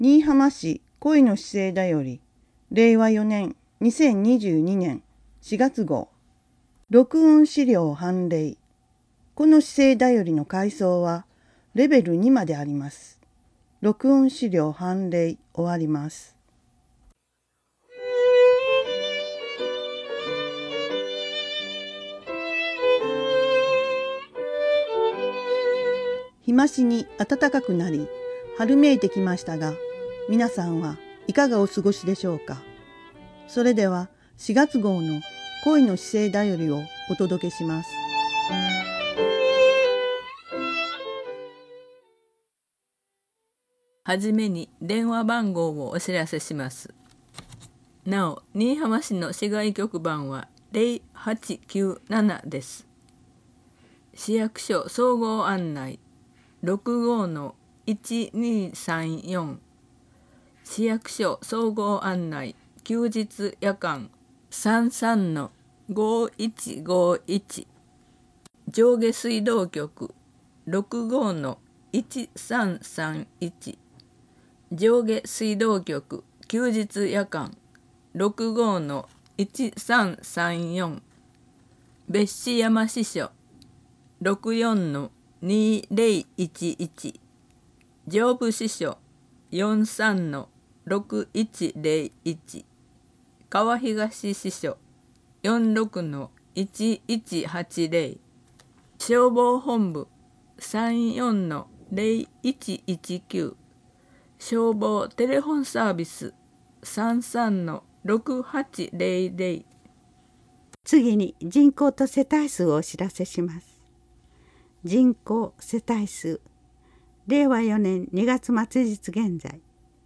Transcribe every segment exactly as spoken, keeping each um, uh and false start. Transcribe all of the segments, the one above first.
新居浜市恋の姿勢だより、れいわよねんにせんにじゅうにねんしがつ号、録音資料判例。この姿勢だよりの階層はレベルにまであります。録音資料判例終わります。日増しに暖かくなり、春めいてきましたが、皆さんはいかがお過ごしでしょうか。それではしがつ号の恋の姿勢だよりをお届けします。 はじめに電話番号をお知らせします。なお、新居浜市の市外局番はゼロはちきゅうななです。市役所総合案内 ろくごのいちにさんよん、市役所総合案内休日夜間さんさんのごいちごいち、上下水道局 ろくごのいちさんさんいち、上下水道局休日夜間ろくごのいちさんさんよん、別紙山支所ろくよんのにぜろいちいち、上部支所よんさんのろくいちぜろいち、川東支所よんろくのいちいちはちぜろ、消防本部さんよんのぜろいちいちきゅう、消防テレフォンサービスさんさんのろくはちぜろぜろ。 次に人口と世帯数をお知らせします。人口世帯数れいわよねんにがつ末日現在、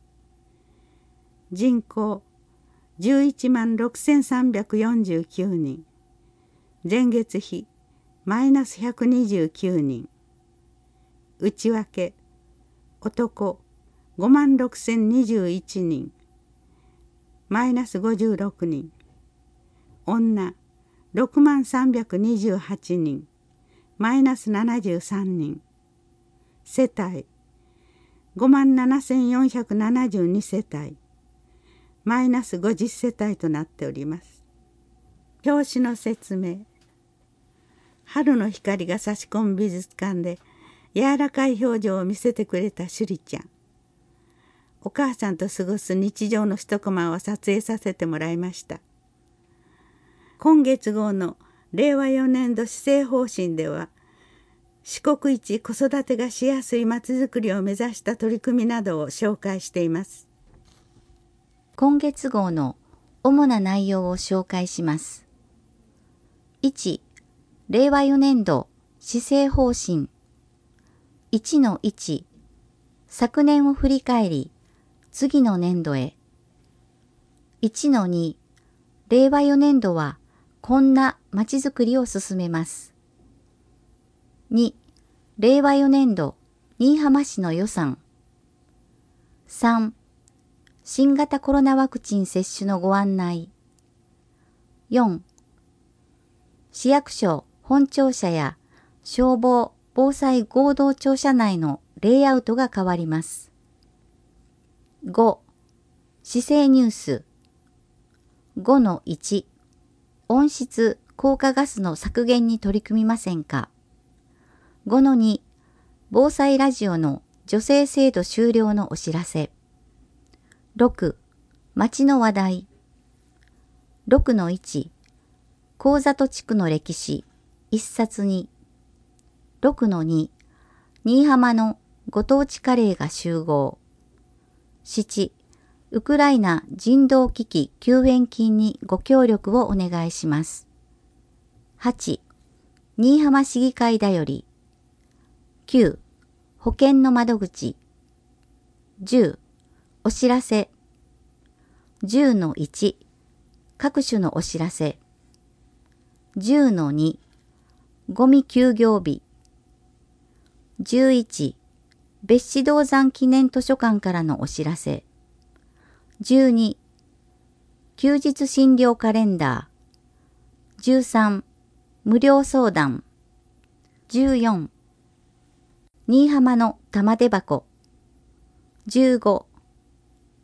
人口じゅういちまんろくせんさんびゃくよんじゅうきゅうにん、前月比マイナスひゃくにじゅうきゅうにん、内訳男ごまんろくせんにじゅういちにん、マイナスごじゅうろくにん、女ろくまんさんびゃくにじゅうはちにん、マイナスななじゅうさんにん、世帯ごまんななせんよんひゃくななじゅうに世帯、マイナスごじゅう世帯となっております。表紙の説明。春の光が差し込む美術館で柔らかい表情を見せてくれた趣里ちゃん。お母さんと過ごす日常の一コマを撮影させてもらいました。今月号のれいわよねんど施政方針では、四国一子育てがしやすいまちづくりを目指した取り組みなどを紹介しています。 今月号の主な内容を紹介します。いち、れいわよねんど施政方針 いちのいち、昨年を振り返り次の年度へ。いちのに、れいわよねんどはこんなまちづくりを進めます。に、れいわよねんど新居浜市の予算。さん、新型コロナワクチン接種のご案内。よん、市役所本庁舎や消防防災合同庁舎内のレイアウトが変わります。ご、市政ニュース。ごのいち、温室効果ガスの削減に取り組みませんか。ごのに、防災ラジオの助成制度終了のお知らせ。ろく、町の話題。ろくのいち、神里地区の歴史一冊に。ろくのに、新居浜のご当地カレーが集合。なな、ウクライナ人道危機救援金にご協力をお願いします。はち、新居浜市議会だより。きゅう、保険の窓口。じゅう、お知らせ。じゅうのいち、各種のお知らせ。じゅうのに、ゴミ休業日。じゅういち、別紙銅山記念図書館からのお知らせ。じゅうに、休日診療カレンダー。じゅうさん、無料相談。じゅうよん、新居浜の玉手箱。じゅうご、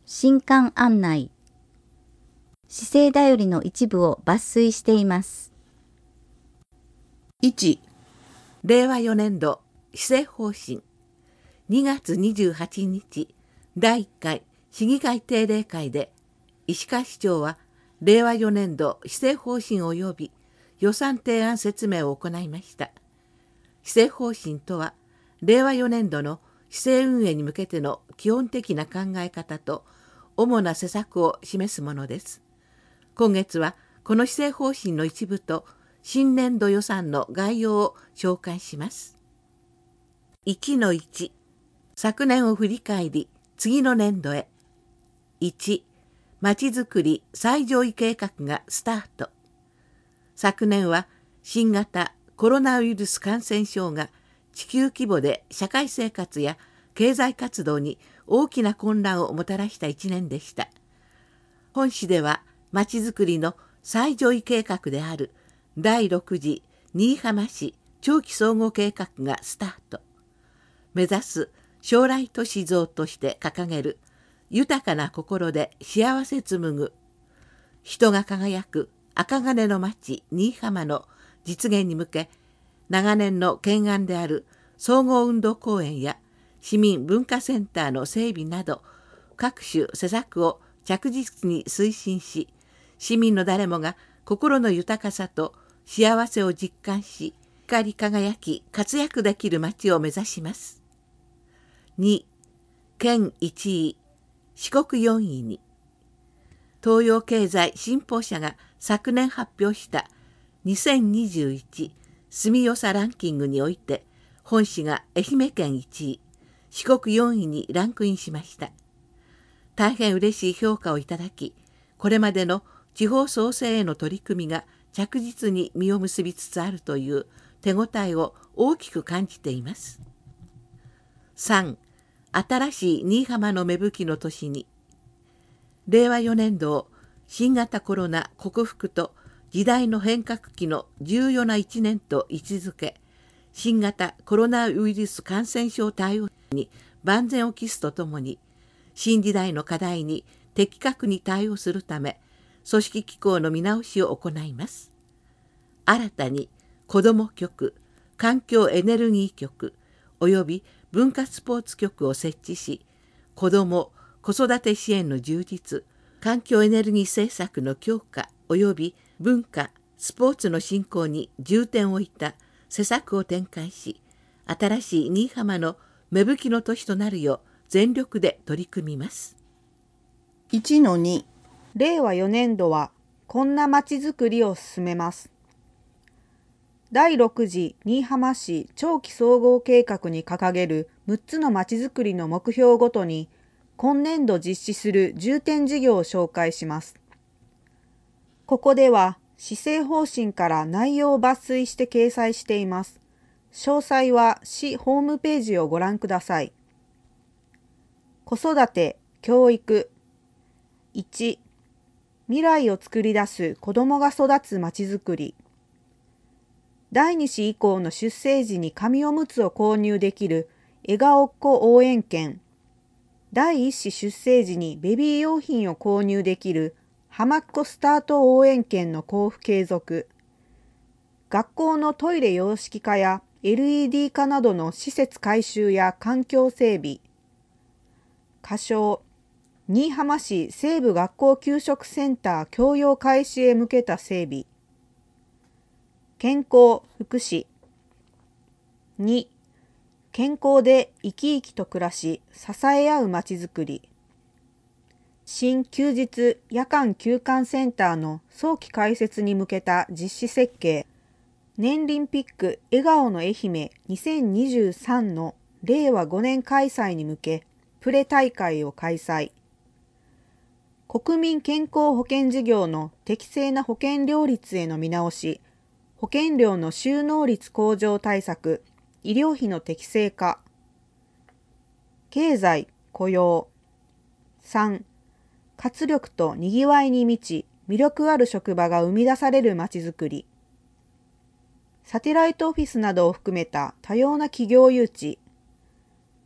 新刊案内。市政だよりの一部を抜粋しています。 いち、 れいわよねんど施政方針。にがつにじゅうはちにちだいいっかい市議会定例会で、石川市長はれいわよねんど施政方針及び予算提案説明を行いました。施政方針とは、れいわよねんどの市政運営に向けての基本的な考え方と主な施策を示すものです。今月はこの施政方針の一部と新年度予算の概要を紹介します。いちのいち、昨年を振り返り次の年度へ。いち、まちづくり再上位計画がスタート。昨年は新型コロナウイルス感染症が地球規模で社会生活や経済活動に大きな混乱をもたらした一年でした。本市ではまちづくりの最上位計画であるだいろく次新居浜市長期総合計画がスタート。目指す将来都市像として掲げる豊かな心で幸せ紡ぐ人が輝く赤金の町新居浜の実現に向け、長年の懸案である総合運動公園や市民文化センターの整備など各種施策を着実に推進し、市民の誰もが心の豊かさと幸せを実感し、光り輝き活躍できる町を目指します。に、県いちい、四国よんいに。東洋経済新報社が昨年発表したにせんにじゅういち住よさランキングにおいて、本市が愛媛県いちい、四国よんいにランクインしました。大変嬉しい評価をいただき、これまでの地方創生への取り組みが着実に実を結びつつあるという手応えを大きく感じています。さん、新しい新居浜の芽吹きの年に。れいわよねんどを新型コロナ克服と時代の変革期の重要な一年と位置づけ、新型コロナウイルス感染症対応に万全を期すとともに、新時代の課題に的確に対応するため、組織機構の見直しを行います。新たに子ども局、環境エネルギー局および文化スポーツ局を設置し、子ども・子育て支援の充実、環境エネルギー政策の強化および文化・スポーツの振興に重点を置いた施策を展開し、新しい新居浜の芽吹きの年となるよう全力で取り組みます。 いちのに、 れいわよねんどはこんなまちづくりを進めます。だいろく次新居浜市長期総合計画に掲げるむっつのまちづくりの目標ごとに、今年度実施する重点事業を紹介します。ここでは施政方針から内容を抜粋して掲載しています。詳細は市ホームページをご覧ください。子育て・教育。いち、未来を作り出す子どもが育つまちづくり。だいに子以降の出生時に紙おむつを購入できる笑顔っ子応援券。だいいっ子出生時にベビー用品を購入できる浜っ子スタート応援券の交付継続。学校のトイレ洋式化や エルイーディー 化などの施設改修や環境整備。仮称、新居浜市西部学校給食センター共用開始へ向けた整備。健康・福祉。に、健康で生き生きと暮らし、支え合うまちづくり。新休日夜間休館センターの早期開設に向けた実施設計。年輪ピック笑顔の愛媛にせんにじゅうさんのれいわごねん開催に向け、プレ大会を開催。国民健康保険事業の適正な保険料率への見直し、保険料の収納率向上対策、医療費の適正化。経済・雇用。さん、活力とにぎわいに満ち、魅力ある職場が生み出されるまちづくり。サテライトオフィスなどを含めた多様な企業誘致。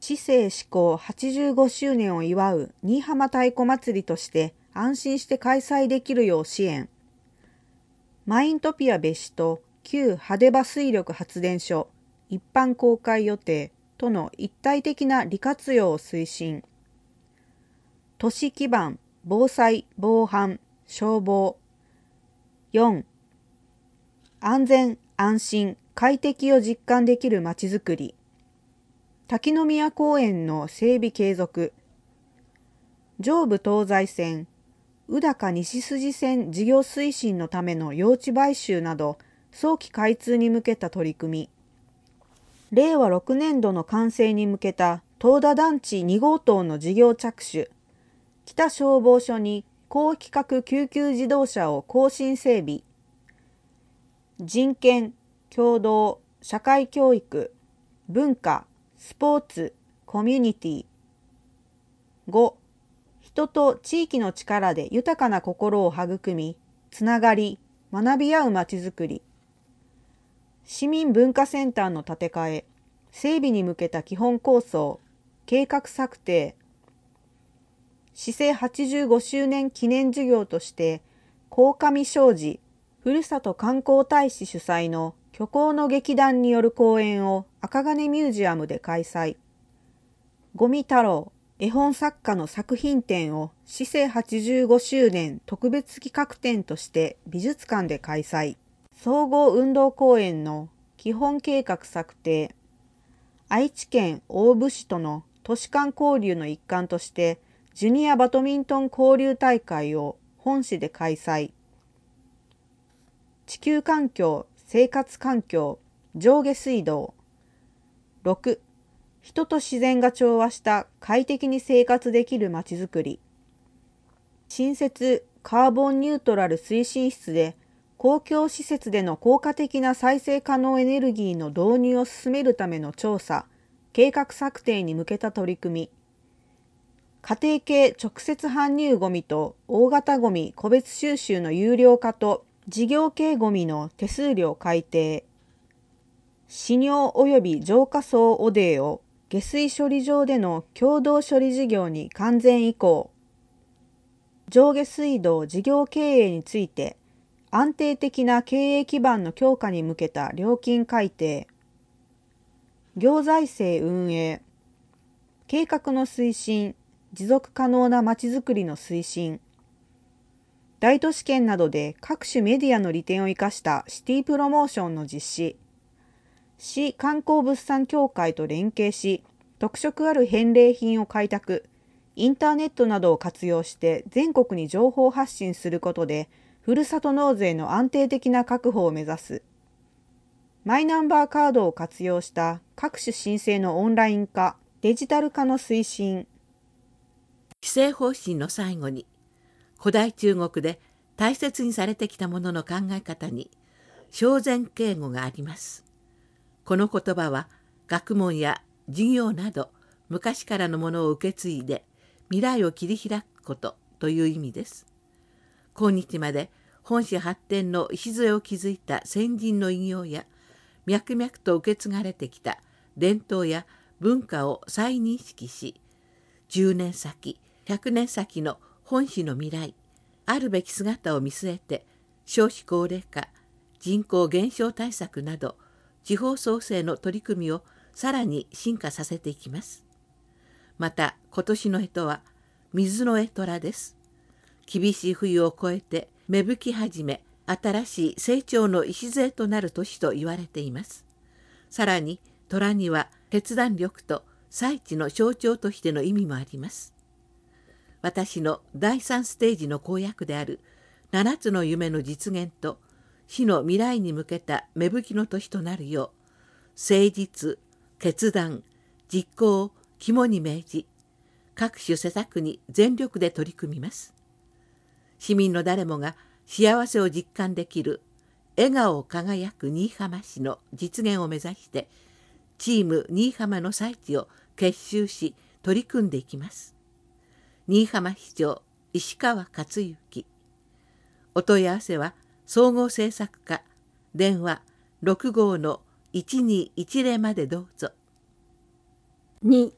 知性施行はちじゅうごしゅうねんを祝う新居浜太鼓祭りとして安心して開催できるよう支援。マイントピア別紙と旧ハデバ水力発電所一般公開予定との一体的な利活用を推進。都市基盤、防災、防犯、消防。よん、安全、安心、快適を実感できるまちづくり。滝宮公園の整備継続。上部東西線、宇高西筋線事業推進のための用地買収など、早期開通に向けた取り組み。れいわろくねんどの完成に向けた東田団地に号棟の事業着手。北消防署に高規格救急自動車を更新整備。人権、共同、社会教育、文化、スポーツ、コミュニティ。ご、人と地域の力で豊かな心を育み、つながり、学び合うまちづくり。市民文化センターの建て替え、整備に向けた基本構想、計画策定。市政はちじゅうごしゅうねん記念事業として、鴻上尚寺、ふるさと観光大使主催の虚構の劇団による公演を赤金ミュージアムで開催。五味太郎、絵本作家の作品展を市政はちじゅうごしゅうねん特別企画展として美術館で開催。総合運動公園の基本計画策定。愛知県大府市との都市間交流の一環としてジュニアバドミントン交流大会を本市で開催。地球環境、生活環境、上下水道。ろく、人と自然が調和した快適に生活できるまちづくり。新設カーボンニュートラル推進室で公共施設での効果的な再生可能エネルギーの導入を進めるための調査、計画策定に向けた取り組み。家庭系直接搬入ゴミと大型ゴミ個別収集の有料化と事業系ゴミの手数料改定。死尿及び浄化槽汚泥を下水処理場での共同処理事業に完全移行。上下水道事業経営について安定的な経営基盤の強化に向けた料金改定。行財政運営。計画の推進、持続可能なまちづくりの推進。大都市圏などで各種メディアの利点を生かしたシティプロモーションの実施。市観光物産協会と連携し、特色ある返礼品を開拓、インターネットなどを活用して全国に情報発信することで、ふるさと納税の安定的な確保を目指す。マイナンバーカードを活用した各種申請のオンライン化、デジタル化の推進。 施政方針の最後に、古代中国で大切にされてきたものの考え方に正然敬語があります。この言葉は学問や授業など昔からのものを受け継いで未来を切り開くことという意味です。今日まで本市発展の礎を築いた先人の偉業や脈々と受け継がれてきた伝統や文化を再認識し、じゅうねんさき、ひゃくねんさきの本市の未来、あるべき姿を見据えて少子高齢化、人口減少対策など地方創生の取り組みをさらに進化させていきます。また今年の干支は水の干寅です。厳しい冬を越えて芽吹き始め、新しい成長の礎となる年と言われています。さらに寅には決断力と才知の象徴としての意味もあります。私のだいさんステージの公約であるななつの夢の実現と市の未来に向けた芽吹きの年となるよう、誠実、決断、実行を肝に銘じ、各種施策に全力で取り組みます。市民の誰もが幸せを実感できる笑顔輝く新居浜市の実現を目指して、チーム新居浜の才知を結集し取り組んでいきます。新居浜市長石川克之。お問い合わせは総合政策課、電話 ろくごーのいちにいちぜろ までどうぞ。 に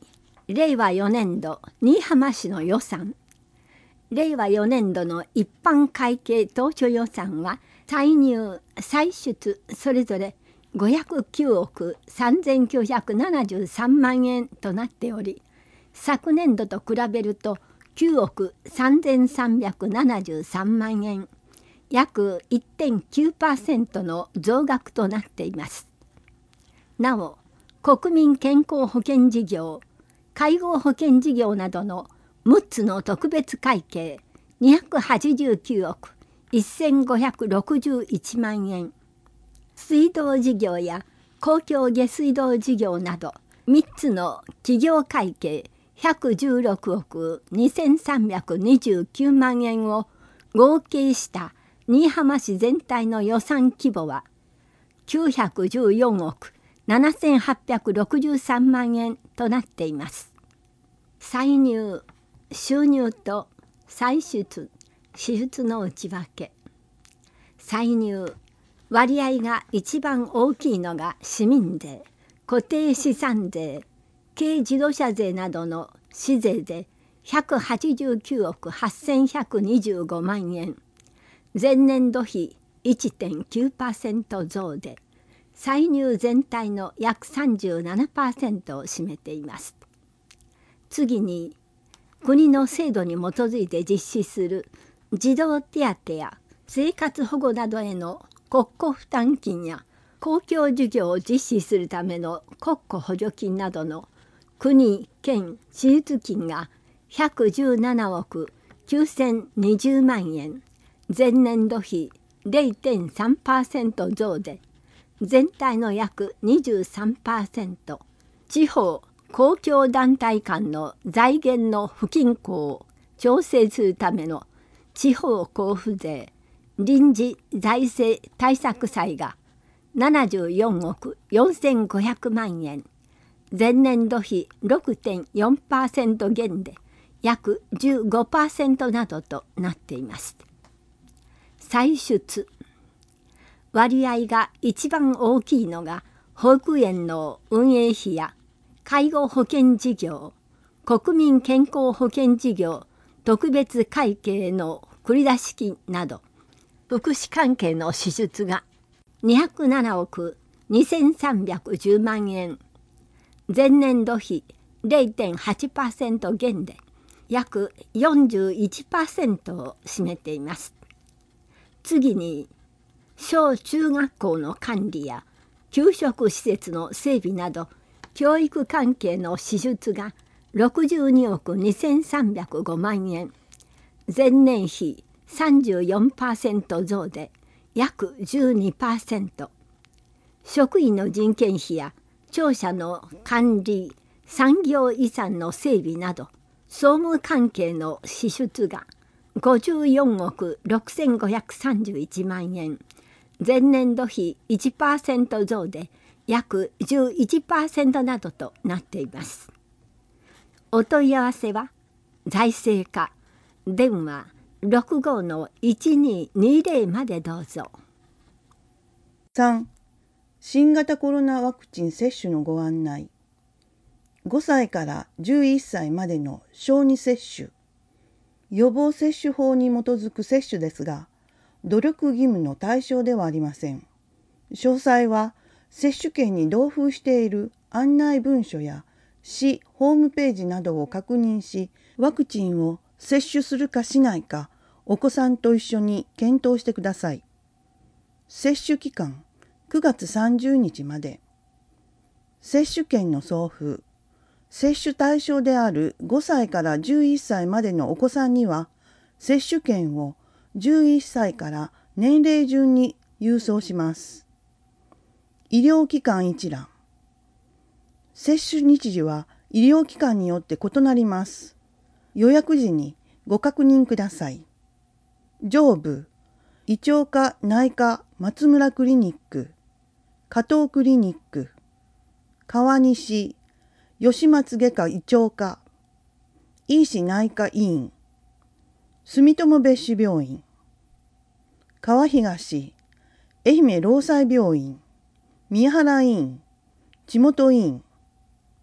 れいわよねんど新居浜市の予算。れいわよねんどの一般会計当初予算は歳入歳出それぞれごひゃくきゅうおくさんぜんきゅうひゃくななじゅうさんまんえんとなっており、昨年度と比べるときゅうおくさんぜんさんびゃくななじゅうさんまんえん、約 いってんきゅうパーセント の増額となっています。なお、国民健康保険事業、介護保険事業などのむっつの特別会計にひゃくはちじゅうきゅうおくせんごひゃくろくじゅういちまんえん、水道事業や公共下水道事業などみっつの企業会計ひゃくじゅうろくおくにせんさんびゃくにじゅうきゅうまんえんを合計した新居浜市全体の予算規模はきゅうひゃくじゅうよんおくななせんはっぴゃくろくじゅうさんまんえんとなっています。歳入、収入と歳出、支出の内訳。歳入、割合が一番大きいのが市民税、固定資産税、軽自動車税などの市税でひゃくはちじゅうきゅうおくはっせんひゃくにじゅうごまんえん、前年度比 いってんきゅうパーセント 増で、歳入全体の約 さんじゅうななパーセント を占めています。次に、国の制度に基づいて実施する児童手当や生活保護などへの国庫負担金や公共事業を実施するための国庫補助金などの国・県支出金がひゃくじゅうななおくきゅうせんにじゅうまんえん、前年度比 れいてんさんパーセント 増で、全体の約 にじゅうさんパーセント、地方公共団体間の財源の不均衡を調整するための地方交付税臨時財政対策債がななじゅうよんおくよんせんごひゃくまんえん、前年度比 ろくてんよんパーセント 減で約 じゅうごパーセント などとなっています。歳出、割合が一番大きいのが保育園の運営費や介護保険事業、国民健康保険事業特別会計の繰出金など福祉関係の支出がにひゃくななおくにせんさんびゃくじゅうまんえん、前年度比 れいてんはちパーセント 減で約 よんじゅういちパーセント を占めています。次に、小中学校の管理や給食施設の整備など教育関係の支出がろくじゅうにおくにせんさんびゃくごまんえん、前年比 さんじゅうよんパーセント 増で約 じゅうにパーセント、職員の人件費や庁舎の管理、産業遺産の整備など総務関係の支出がごじゅうよんおくろくせんごひゃくさんじゅういちまんえん、前年度比 いちパーセント 増で約 じゅういちパーセント などとなっています。お問い合わせは財政課電話 ろくごのいちににぜろ までどうぞ。 さん. 新型コロナワクチン接種のご案内。ごさいからじゅういっさいまでの小児接種。予防接種法に基づく接種ですが、努力義務の対象ではありません。詳細は接種券に同封している案内文書や市ホームページなどを確認し、ワクチンを接種するかしないか、お子さんと一緒に検討してください。接種期間くがつさんじゅうにちまで。接種券の送付。接種対象であるごさいからじゅういっさいまでのお子さんには、接種券をじゅういっさいから年齢順に郵送します。医療機関一覧。接種日時は医療機関によって異なります。予約時にご確認ください。上部、胃腸科内科松村クリニック、加藤クリニック、川西、吉松外科胃腸科、医師内科医院、住友別種病院、川東、愛媛労災病院、宮原医院、地元医院、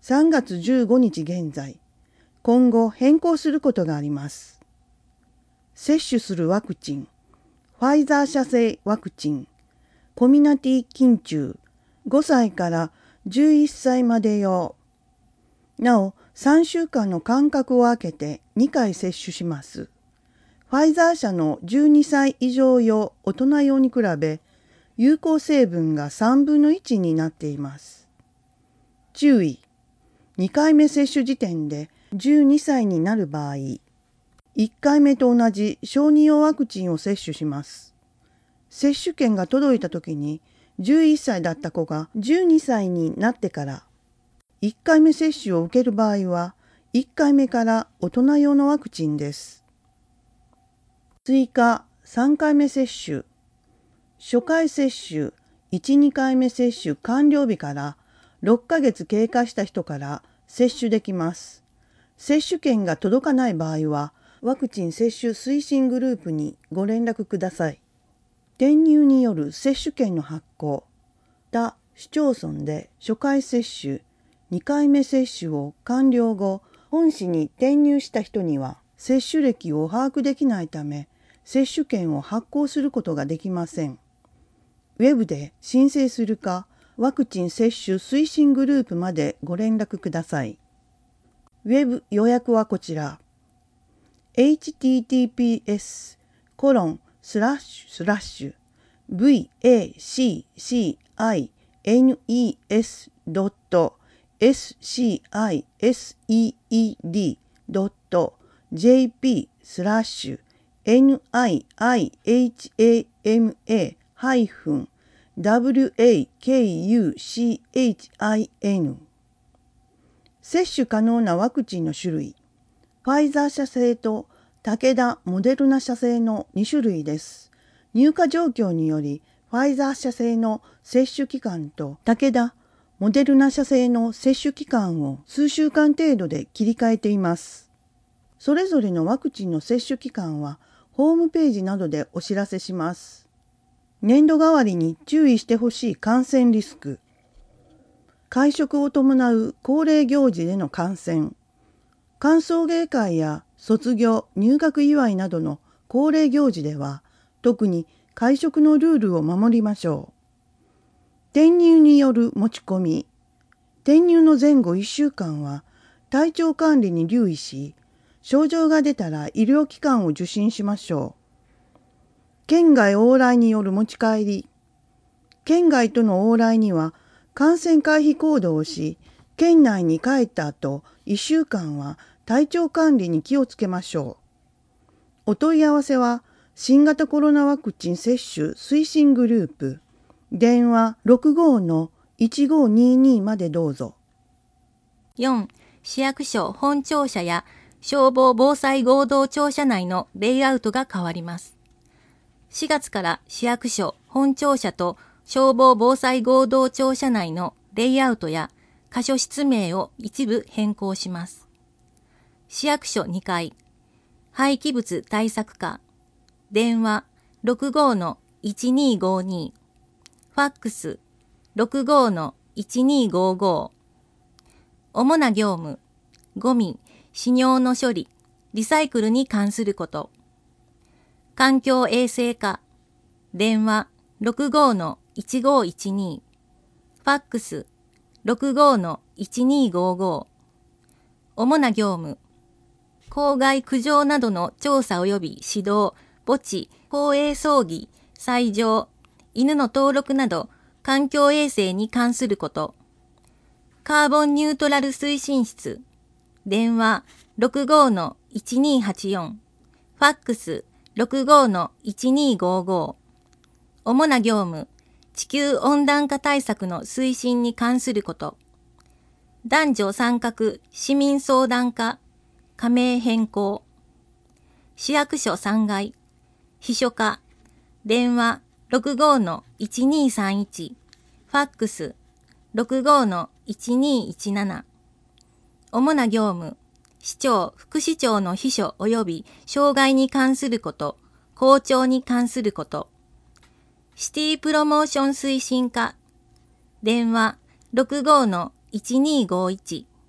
さんがつじゅうごにち現在、今後変更することがあります。接種するワクチン、ファイザー社製ワクチン、コミナティ菌虫、ごさいからじゅういっさいまで用。なお、さんしゅうかんの間隔を空けてにかい接種します。ファイザー社のじゅうにさい以上用大人用に比べ、有効成分がさんぶんのいちになっています。注意。にかいめ接種時点でじゅうにさいになる場合、いっかいめと同じ小児用ワクチンを接種します。接種券が届いた時にじゅういっさいだった子がじゅうにさいになってからいっかいめ接種を受ける場合はいっかいめから大人用のワクチンです。追加さんかいめ接種。初回接種いち、にかいめ接種完了日からろっかげつ経過した人から接種できます。接種券が届かない場合はワクチン接種推進グループにご連絡ください。転入による接種券の発行。他市町村で初回接種、にかいめ接種を完了後、本市に転入した人には接種歴を把握できないため、接種券を発行することができません。ウェブで申請するか、ワクチン接種推進グループまでご連絡ください。ウェブ予約はこちら。エイチティーティーピーエスコロンスラッシュスラッシュブイエーシーシーアイエヌイーエスドットエスシーアイエスイーイーディードットジェーピースラッシュエヌアイアイエイチエーエムエーハイフンダブリューエーケーユーシーエイチアイエヌ 接種可能なワクチンの種類。ファイザー社製と武田・モデルナ社製のにしゅるいです。入荷状況により、ファイザー社製の接種期間と武田・モデルナ社製の接種期間を数週間程度で切り替えています。それぞれのワクチンの接種期間はホームページなどでお知らせします。年度替わりに注意してほしい感染リスク。会食を伴う恒例行事での感染。歓送迎会や卒業・入学祝いなどの恒例行事では、特に会食のルールを守りましょう。転入による持ち込み。転入の前後いっしゅうかんは体調管理に留意し、症状が出たら医療機関を受診しましょう。県外往来による持ち帰り。県外との往来には感染回避行動をし、県内に帰った後いっしゅうかんは体調管理に気をつけましょう。お問い合わせは新型コロナワクチン接種推進グループ、電話 ろくごのいちごにに までどうぞ。 よん. 市役所本庁舎や消防防災合同庁舎内のレイアウトが変わります。しがつから市役所本庁舎と消防防災合同庁舎内のレイアウトや箇所室名を一部変更します。市役所にかい、廃棄物対策課、電話 ろくごのいちにごに、ファックス ろくごのいちにごご。主な業務、ゴミ、死尿の処理、リサイクルに関すること。環境衛生課、電話 ろくごのいちごいちに、ファックス ろくごのいちにごご。主な業務、公害苦情などの調査及び指導、墓地、公営葬儀、斎場、犬の登録など環境衛生に関すること。カーボンニュートラル推進室、電話 ろくごのいちにはちよん、ファックス ろくごのいちにごご。主な業務、地球温暖化対策の推進に関すること。男女参画市民相談課、加盟変更。市役所さんがい、秘書課、電話 ろくごのいちにさんいち、ファックス ろくごのいちにいちなな。主な業務、市長、副市長の秘書及び障害に関すること、校長に関すること。シティプロモーション推進課、電話 ろくごのいちにごいち、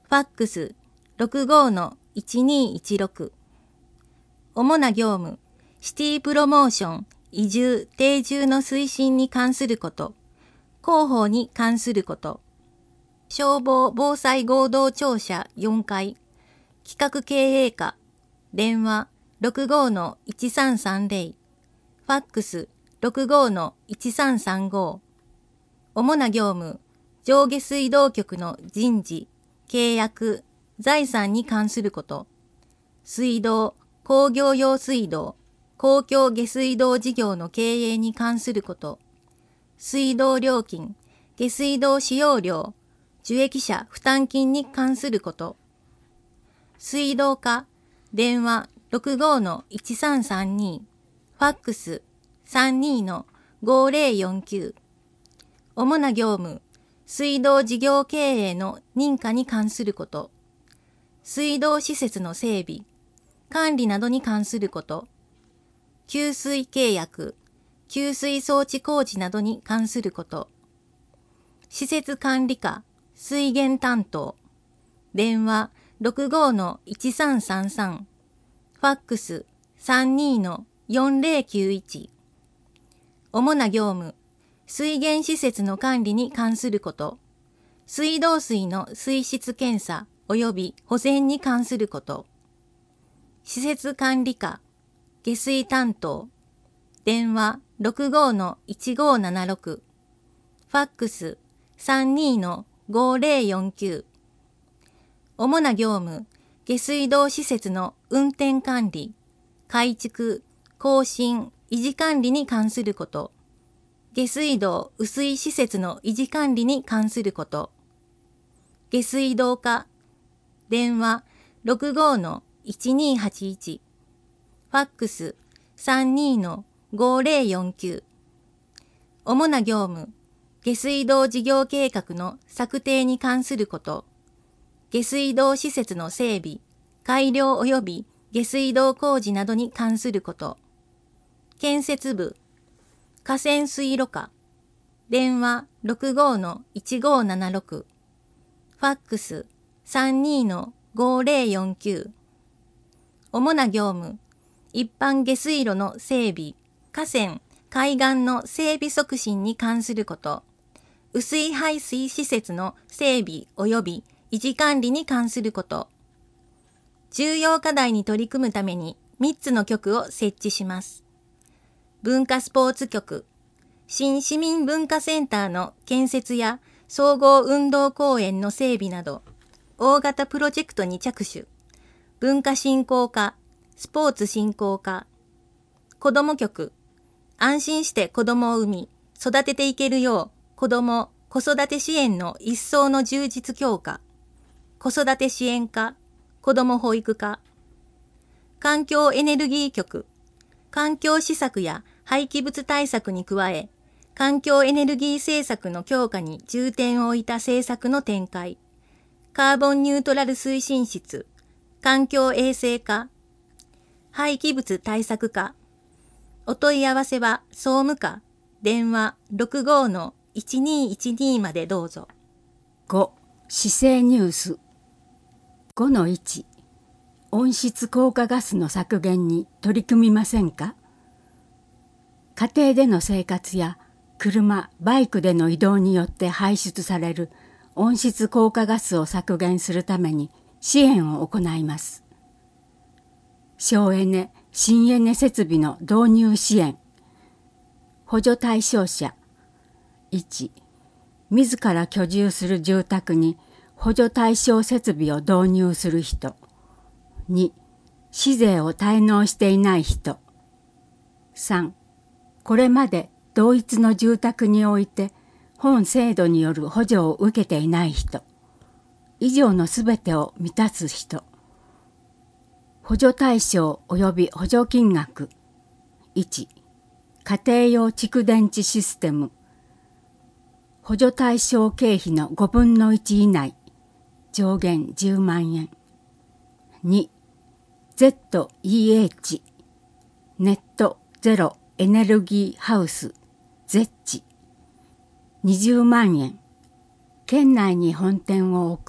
ファックス ろくごのいちにいちろく。主な業務、シティプロモーション、移住・定住の推進に関すること、広報に関すること、消防・防災合同庁舎よんかい、企画経営課、電話 ろくごのいちさんさんぜろ、ファックス ろくごのいちさんさんご。主な業務、上下水道局の人事、契約、財産に関すること、水道、工業用水道、公共下水道事業の経営に関すること、水道料金、下水道使用料、受益者負担金に関すること、水道課、電話 ろくごのいちさんさんに、ファックス さんにのごぜろよんきゅう。主な業務、水道事業経営の認可に関すること、水道施設の整備、管理などに関すること、給水契約、給水装置工事などに関すること、施設管理課、水源担当、電話 ろくごのいちさんさんさん、ファックス さんにのよんぜろきゅういち。主な業務、水源施設の管理に関すること、水道水の水質検査及び保全に関すること、施設管理課、下水担当、電話 ろくごのいちごななろく、ファックス さんにのごぜろよんきゅう。主な業務、下水道施設の運転管理、改築、更新、維持管理に関すること、下水道雨水施設の維持管理に関すること、下水道課、電話 ろくごのいちにはちいち、ファックス さんにのごぜろよんきゅう。主な業務、下水道事業計画の策定に関すること、下水道施設の整備、改良及び下水道工事などに関すること、建設部、河川水路課、電話 ろくごのいちごななろく、ファックス さんにのごぜろよんきゅう。主な業務、一般下水路の整備、河川、海岸の整備促進に関すること、雨水排水施設の整備及び維持管理に関すること、重要課題に取り組むためにみっつの局を設置します。文化スポーツ局、新市民文化センターの建設や総合運動公園の整備など、大型プロジェクトに着手。文化振興課、スポーツ振興課。子ども局、安心して子どもを産み、育てていけるよう、子ども・子育て支援の一層の充実強化。子育て支援課、子ども保育課。環境エネルギー局、環境施策や廃棄物対策に加え、環境エネルギー政策の強化に重点を置いた政策の展開、カーボンニュートラル推進室、環境衛生課、廃棄物対策課。お問い合わせは総務課、電話 ろくごのいちにいちに までどうぞ。 ご. 市政ニュース ごのいち 温室効果ガスの削減に取り組みませんか？家庭での生活や車・バイクでの移動によって排出される温室効果ガスを削減するために支援を行います。省エネ・新エネ設備の導入支援。補助対象者。いち. 自ら居住する住宅に補助対象設備を導入する人。に. 市税を滞納していない人。さん. これまで同一の住宅において本制度による補助を受けていない人。以上のすべてを満たす人。補助対象及び補助金額。いち. 家庭用蓄電池システム。補助対象経費のごぶんのいち以内。上限じゅうまんえん。に. ゼットイーエイチ ネットゼロエネルギーハウスゼッチにじゅうまんえん。県内に本店を置く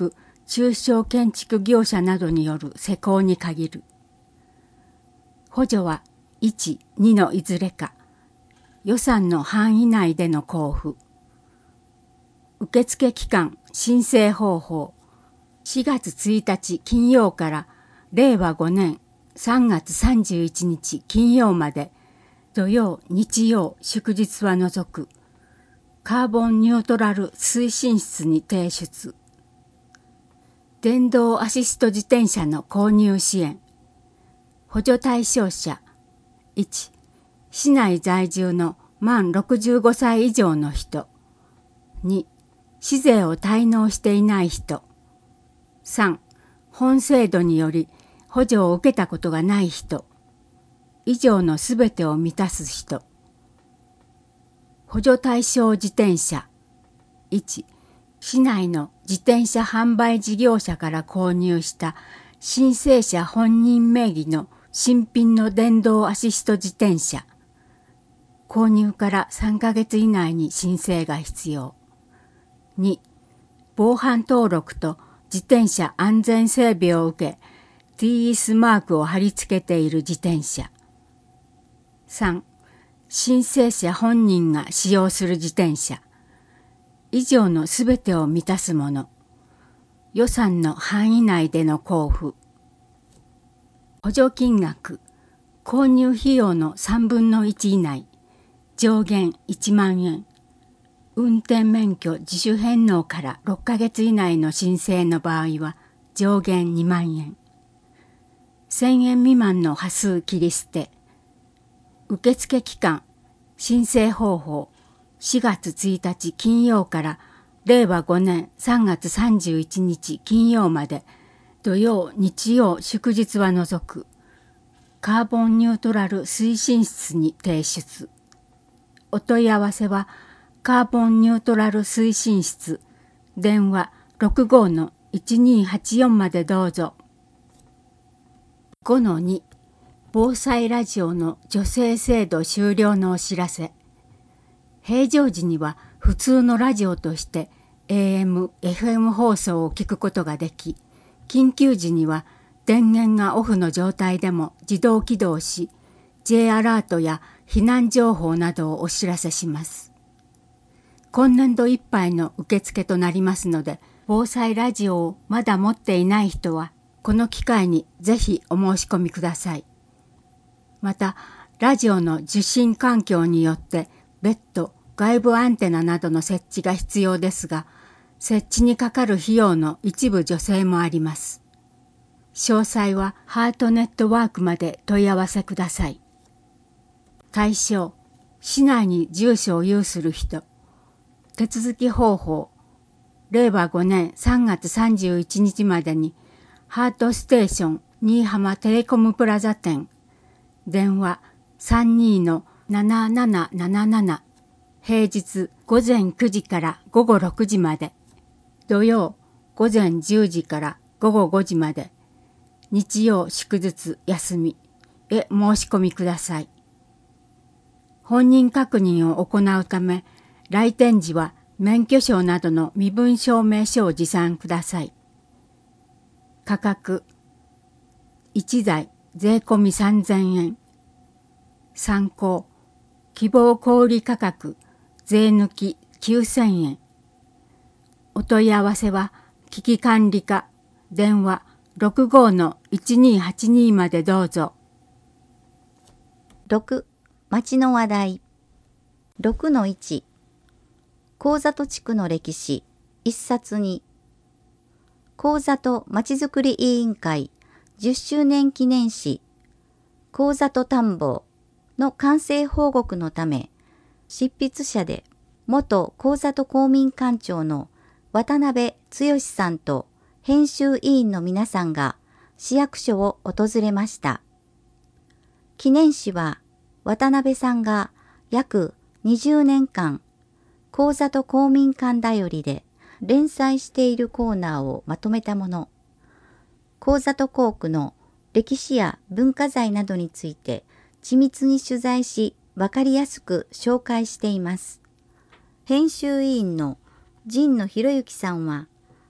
中小建築業者などによる施工に限る。補助はいち、にのいずれか。予算の範囲内での交付。受付期間、申請方法。しがつついたち金曜かられいわごねんさんがつさんじゅういちにち金曜まで、土曜、日曜、祝日は除く。カーボンニュートラル推進室に提出。電動アシスト自転車の購入支援。補助対象者。いち、市内在住の満ろくじゅうごさい以上の人。に、市税を滞納していない人。さん、本制度により補助を受けたことがない人。以上のすべてを満たす人。補助対象自転車。いち、市内の自転車販売事業者から購入した申請者本人名義の新品の電動アシスト自転車。購入からさんかげつ以内に申請が必要。に、防犯登録と自転車安全整備を受け、ティーエス マークを貼り付けている自転車。さん、申請者本人が使用する自転車。以上のすべてを満たすもの。予算の範囲内での交付。補助金額。購入費用のさんぶんのいち以内。上限いちまんえん。運転免許自主返納からろっかげつ以内の申請の場合は上限にまんえん。せんえん未満の端数切り捨て。受付期間、申請方法、しがつついたち金曜かられいわごねんさんがつさんじゅういちにち金曜まで、土曜、日曜、祝日は除く。カーボンニュートラル推進室に提出。お問い合わせは、カーボンニュートラル推進室、電話 ろくごーのいちにーはちよん までどうぞ。ごのに、防災ラジオの助成制度終了のお知らせ。平常時には普通のラジオとして エーエム、エフエム 放送を聞くことができ、緊急時には電源がオフの状態でも自動起動し、J アラートや避難情報などをお知らせします。今年度いっぱいの受付となりますので、防災ラジオをまだ持っていない人は、この機会にぜひお申し込みください。また、ラジオの受信環境によって別途外部アンテナなどの設置が必要ですが、設置にかかる費用の一部助成もあります。詳細はハートネットワークまで問い合わせください。対象、市内に住所を有する人。手続き方法、れいわごねんさんがつさんじゅういちにちまでにハートステーション新居浜テレコムプラザ店、電話 さんにーのなななななななな、平日ごぜんくじからごごろくじまで、土曜ごぜんじゅうじからごごごじまで、日曜祝日休みへ申し込みください。本人確認を行うため、来店時は免許証などの身分証明書を持参ください。価格、いちだい税込みさんぜんえん。参考、希望小売価格、税抜ききゅうせんえん。お問い合わせは、危機管理課、電話 ろくごーのいちにーはちにー までどうぞ。 ろく、町の話題。ろくのいち、神里地区の歴史、一冊に、神里まちづくり委員会じゅっしゅうねん記念誌、神里探訪の完成報告のため、執筆者で元神里公民館長の渡辺剛さんと編集委員の皆さんが市役所を訪れました。記念誌は渡辺さんが約にじゅうねんかん、神里公民館だよりで連載しているコーナーをまとめたもの。神里校区の歴史や文化財などについて緻密に取材し、わかりやすく紹介しています。編集委員の神野博之さんは、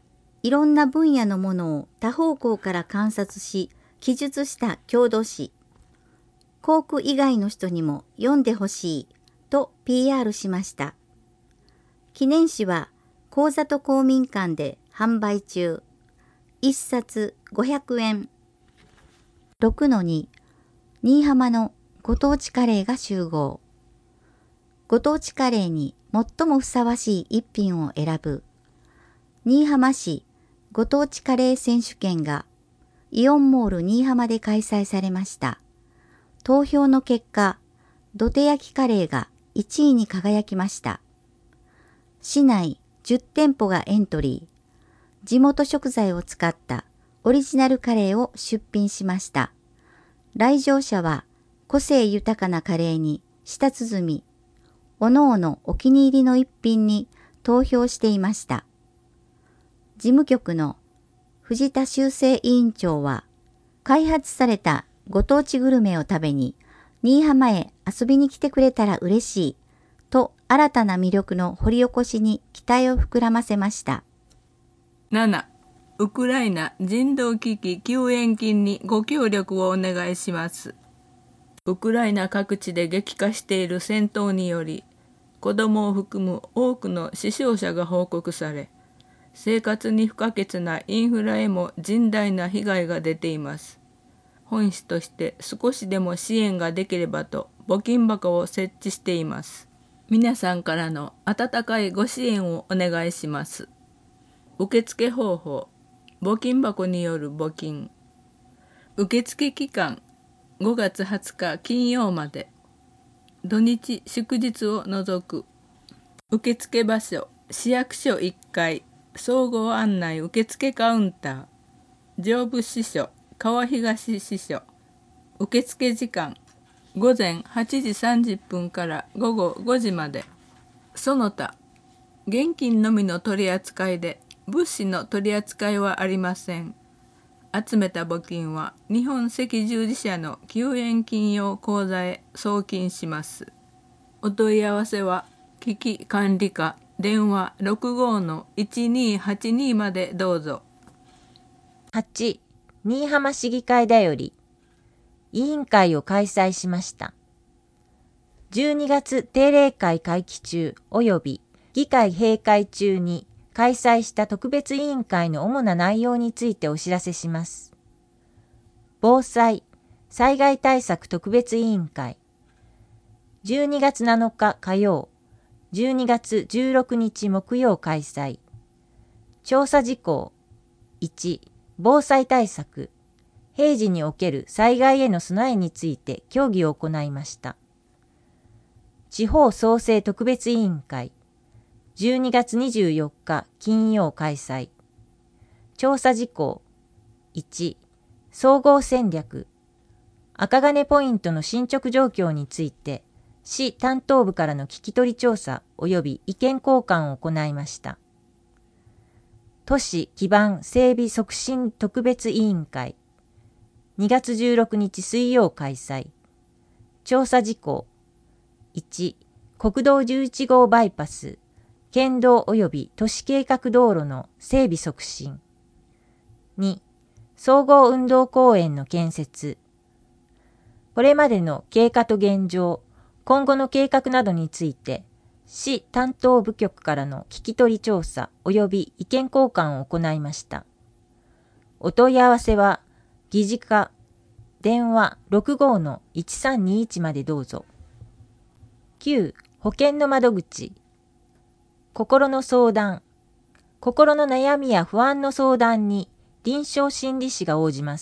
いろんな分野のものを多方向から観察し、記述した郷土史。校区以外の人にも読んでほしいと ピーアール しました。記念誌は講座と公民館で販売中。いっさつごひゃくえん。ろくのに、新居浜のご当地カレーが集合。ご当地カレーに最もふさわしい一品を選ぶ。新居浜市ご当地カレー選手権がイオンモール新居浜で開催されました。投票の結果、どて焼きカレーがいちいに輝きました。市内じゅってんぽがエントリー。地元食材を使ったオリジナルカレーを出品しました。来場者は個性豊かなカレーに舌鼓、おのおのお気に入りの一品に投票していました。事務局の藤田修正委員長は、開発されたご当地グルメを食べに新居浜へ遊びに来てくれたら嬉しいと新たな魅力の掘り起こしに期待を膨らませました。 なな. ウクライナ人道危機救援金にご協力をお願いします。ウクライナ各地で激化している戦闘により、子どもを含む多くの死傷者が報告され、生活に不可欠なインフラへも甚大な被害が出ています。本市として少しでも支援ができればと募金箱を設置しています。皆さんからの温かいご支援をお願いします。受付方法、募金箱による募金。受付期間、ごがつはつか金曜まで。土日祝日を除く。受付場所、市役所いっかい、総合案内受付カウンター、上部支所、川東支所。受付時間、ごぜんはちじさんじゅっぷんからごごごじまで。その他、現金のみの取り扱いで、物資の取り扱いはありません。集めた募金は日本赤十字社の救援金用口座へ送金します。お問い合わせは危機管理課電話 ろくごのいちにはちに までどうぞ。 はち. 新居浜市議会だより委員会を開催しました。じゅうにがつ定例会会期中及び議会閉会中に開催した特別委員会の主な内容についてお知らせします。防災・災害対策特別委員会。じゅうにがつなのか火曜、じゅうにがつじゅうろくにち木曜開催。調査事項。いち. 防災対策。平時における災害への備えについて協議を行いました。地方創生特別委員会。じゅうにがつにじゅうよっか金曜開催。調査事項。いち. 総合戦略。赤金ポイントの進捗状況について、市担当部からの聞き取り調査及び意見交換を行いました。都市基盤整備促進特別委員会。にがつじゅうろくにち水曜開催。調査事項。いち. 国道じゅういちごうバイパス。県道及び都市計画道路の整備促進。に. 総合運動公園の建設。これまでの経過と現状、今後の計画などについて、市担当部局からの聞き取り調査及び意見交換を行いました。お問い合わせは、議事課、電話 ろくごのいちさんにいち までどうぞ。きゅう. 保健の窓口。心の相談。心の悩みや不安の相談に臨床心理士が応じます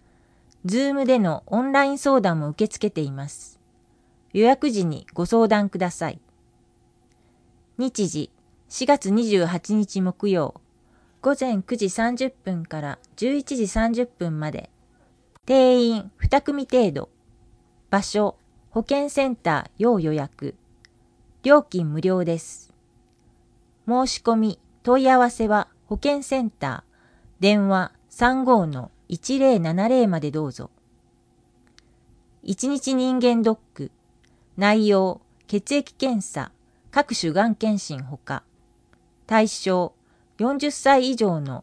。Zoom でのオンライン相談も受け付けています。予約時にご相談ください。日時しがつにじゅうはちにち木曜、ごぜんくじさんじゅっぷんからじゅういちじさんじゅっぷんまで。定員にくみ程度。場所、保健センター要予約。料金無料です。申し込み、問い合わせは保健センター、電話 さんごのいちぜろななぜろ までどうぞ。一日人間ドック、内容、血液検査、各種がん検診ほか、対象、よんじゅっさい以上の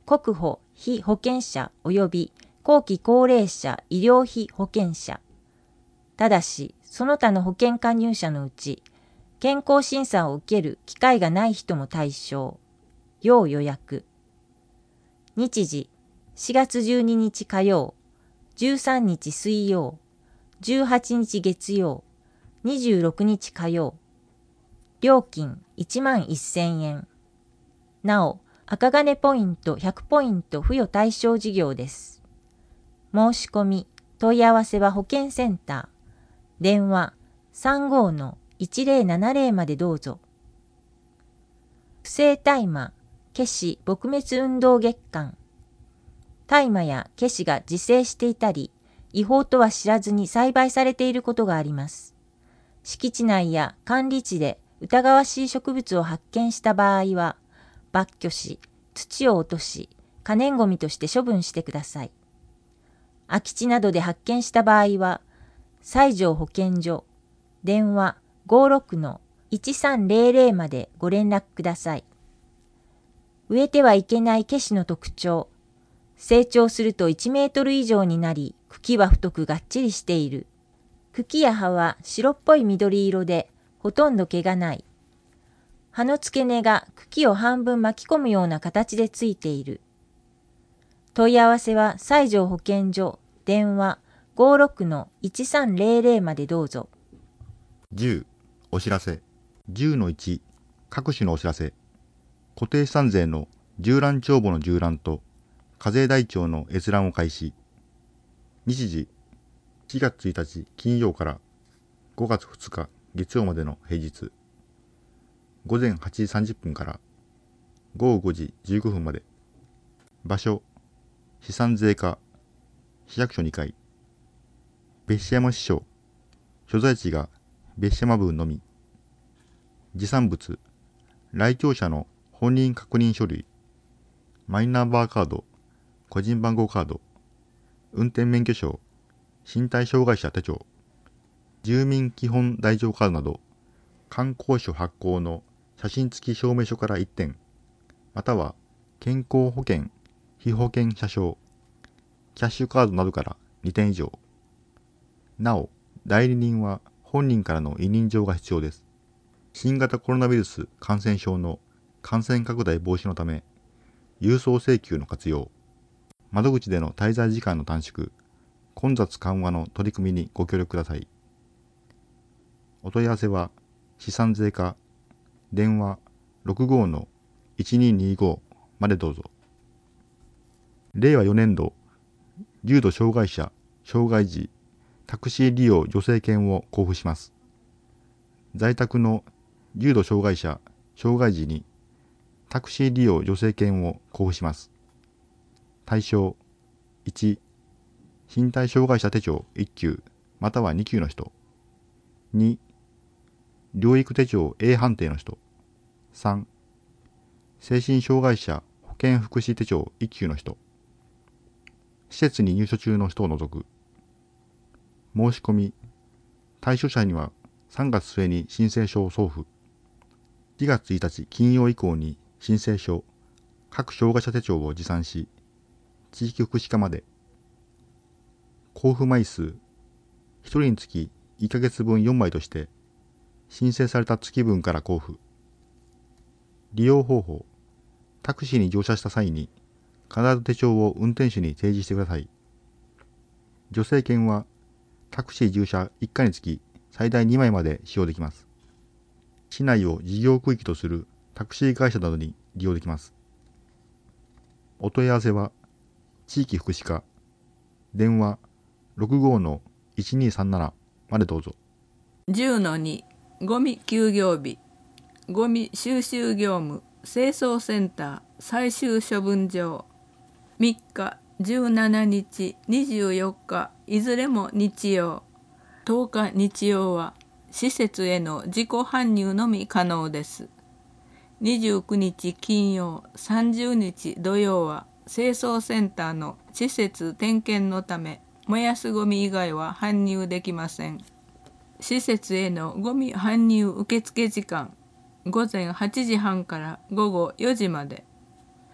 国保被保険者及び後期高齢者医療費保険者。ただし、その他の保険加入者のうち、健康審査を受ける機会がない人も対象。要予約。日時、しがつじゅうににち火曜、じゅうさんにち水曜、じゅうはちにち月曜、にじゅうろくにち火曜。料金いちまんせんえん。なお、赤金ポイントひゃくポイント付与対象事業です。申し込み、問い合わせは保健センター。電話 さんごーのいちぜろななぜろ までどうぞ。不正大麻、ケシ撲滅運動月間。大麻やケシが自生していたり、違法とは知らずに栽培されていることがあります。敷地内や管理地で疑わしい植物を発見した場合は、抜去し、土を落とし、可燃ごみとして処分してください。空き地などで発見した場合は、西条保健所、電話 ごーろくのいちさんぜろぜろ までご連絡ください。植えてはいけないケシの特徴。成長するといちメートル以上になり、茎は太くがっちりしている。茎や葉は白っぽい緑色で、ほとんど毛がない。葉の付け根が茎を半分巻き込むような形でついている。問い合わせは西条保健所、電話 ごーろくのいちさんぜろぜろ までどうぞ。 じゅうお知らせ。じゅうのいち各種のお知らせ。固定資産税の縦覧帳簿の縦覧と課税台帳の閲覧を開始。日時しがつついたち金曜からごがつふつか月曜までの平日。ごぜんはちじさんじゅっぷんからごごごじじゅうごふんまで。場所資産税課市役所にかい。別紙山支所。所在地が別紙山部のみ。持参物来庁者の本人確認書類、マイナンバーカード、個人番号カード、運転免許証、身体障害者手帳、住民基本台帳カードなど、観光所発行の写真付き証明書からいってん、または健康保険、被保険者証、キャッシュカードなどからにてん以上。なお、代理人は本人からの委任状が必要です。新型コロナウイルス感染症の感染拡大防止のため、郵送請求の活用、窓口での滞在時間の短縮、混雑緩和の取り組みにご協力ください。お問い合わせは、資産税課、電話 ろくごーのいちにーにーごー までどうぞ。れいわよねんど、重度障害者、障害児、タクシー利用助成券を交付します。在宅の重度障害者、障害児にタクシー利用助成券を交付します。対象いち、身体障害者手帳いっきゅうまたはにきゅうの人。に、療育手帳 A 判定の人。さん、精神障害者保健福祉手帳いっきゅうの人。施設に入所中の人を除く。申し込み、対象者にはさんがつすえに申請書を送付。しがつついたち金曜以降に申請書、各障害者手帳を持参し、地域福祉課まで。交付枚数、ひとりにつきいっかげつぶんよんまいとして、申請された月分から交付。利用方法、タクシーに乗車した際に、必ず手帳を運転手に提示してください。助成券は、タクシー従車いっかいにつき最大にまいまで使用できます。市内を事業区域とするタクシー会社などに利用できます。お問い合わせは、地域福祉課、電話 ろくごーのいちにーさんなな までどうぞ。 じゅうのにゴミ休業日、ゴミ収集業務清掃センター最終処分場。みっか、じゅうしちにち、にじゅうよっか、いずれも日曜。とおか日曜は施設への自己搬入のみ可能です。にじゅうくにち金曜、さんじゅうにち土曜は清掃センターの施設点検のため、燃やすゴミ以外は搬入できません。施設へのゴミ搬入受付時間、ごぜんはちじはんからごごよじまで。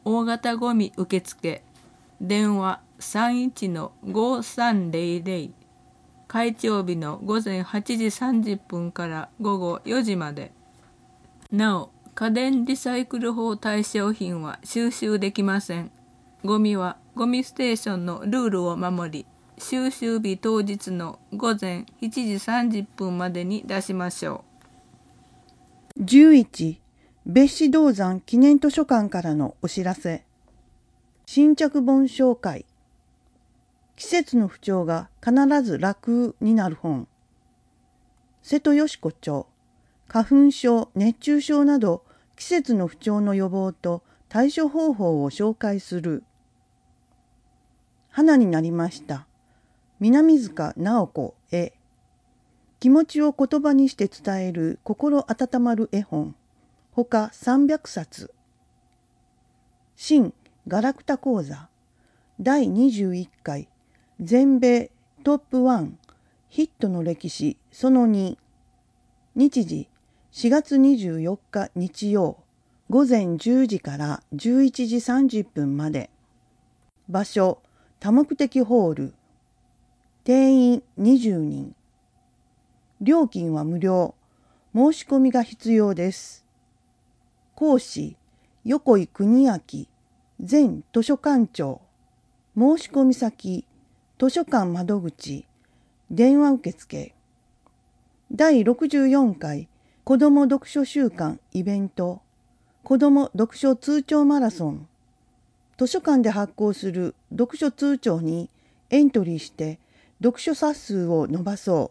大型ごみ受付、電話 さんいちのごさんゼロゼロ、開帳日の午前はちじさんじゅっぷんから午後よじまで。なお、家電リサイクル法対象品は収集できません。ゴミはゴミステーションのルールを守り、収集日当日の午前しちじさんじゅっぷんまでに出しましょう。じゅういち、別紙銅山記念図書館からのお知らせ。新着本紹介。季節の不調が必ず楽になる本。瀬戸よし子著。花粉症、熱中症など季節の不調の予防と対処方法を紹介する。花になりました。南塚直子絵。気持ちを言葉にして伝える心温まる絵本。ほかさんびゃくさつ。新ガラクタ講座。だいにじゅういっかい。全米トップワンヒットの歴史そのに。日時しがつにじゅうよっか日曜午前じゅうじからじゅういちじさんじゅっぷんまで。場所多目的ホール。定員にじゅうにん。料金は無料。申し込みが必要です。講師横井邦明前図書館長。申し込み先図書館窓口、電話受付。だいろくじゅうよんかい子ども読書週間イベント、子ども読書通帳マラソン。図書館で発行する読書通帳にエントリーして読書冊数を伸ばそう。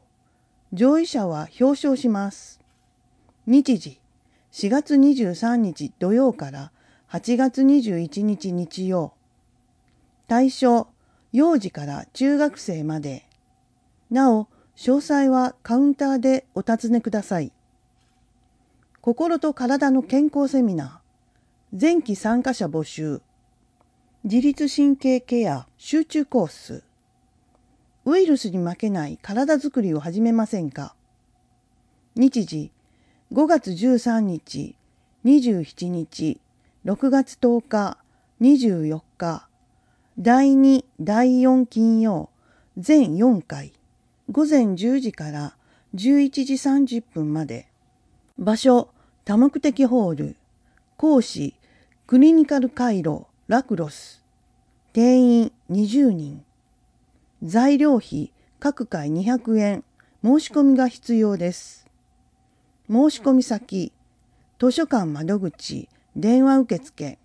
上位者は表彰します。日時、しがつにじゅうさんにち土曜からはちがつにじゅういちにち日曜。対象、幼児から中学生まで。なお、詳細はカウンターでお尋ねください。心と体の健康セミナー。前期参加者募集。自律神経ケア集中コース。ウイルスに負けない体づくりを始めませんか。日時、ごがつじゅうさんにち、にじゅうしちにち、ろくがつとおか、にじゅうよっか。だいに、だいよん金曜、全よんかい、午前じゅうじからじゅういちじさんじゅっぷんまで。場所、多目的ホール。講師、クリニカル回路、ラクロス。定員にじゅうにん。材料費、各回にひゃくえん。申し込みが必要です。申し込み先、図書館窓口、電話受付。